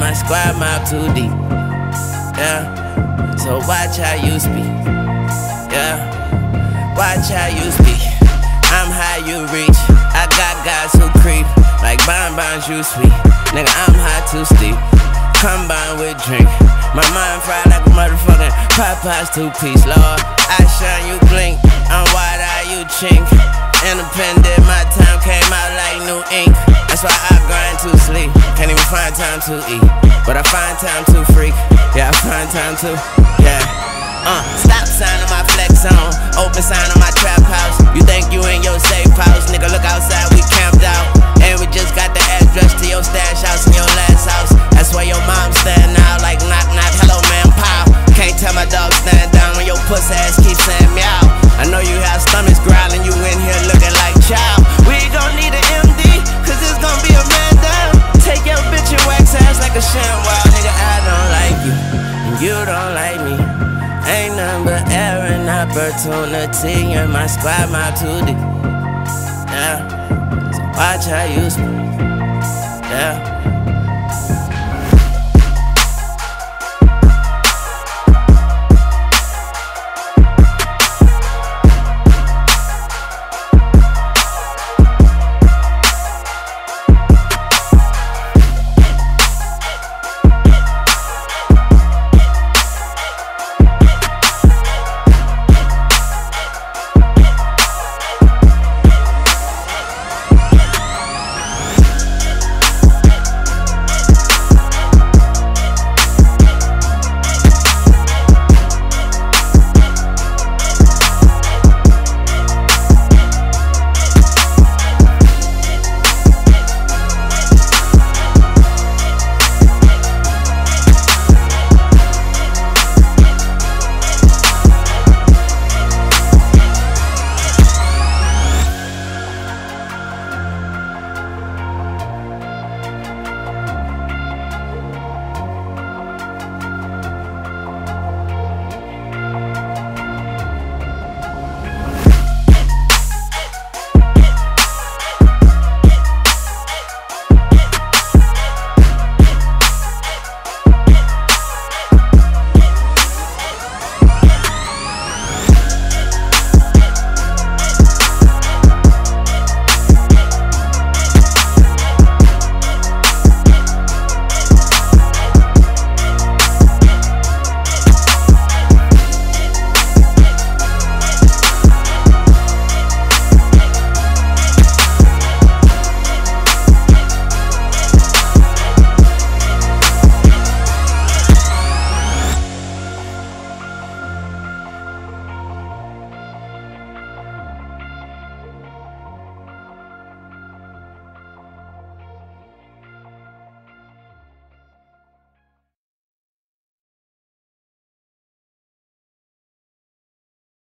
my squad mob too deep. Yeah, so watch how you speak. Yeah, watch how you speak. I'm high, you reach. I got guys who creep like bonbons, you sweet. Nigga, I'm high too steep. Combine with drink. My mind fried like a motherfucking Popeye's two-piece, Lord. I shine, you blink. I'm wide-eyed, you chink. Independent, my time came out like new ink. That's why I grind to sleep. Can't even find time to eat, but I find time to freak. Yeah, I find time to, yeah. Stop sign on my flex on. Open sign on my trap house. You think you in your safe house? Nigga, look outside, we camped out. And we just got the address to your stash house in your last house. That's where your mom stand out like knock knock, hello man, pow. Can't tell my dog stand down when your pussy ass keep saying meow. I know you have stomachs growling, you in here looking like chow. We gon' need an MD, cause it's gon' be a man down. Take your bitch and wax ass like a ShamWow. Nigga, I don't like you, and you don't like me. Ain't nothing but air and opportunity, and my squad mob too deep. Yeah, so watch how you speak. Yeah.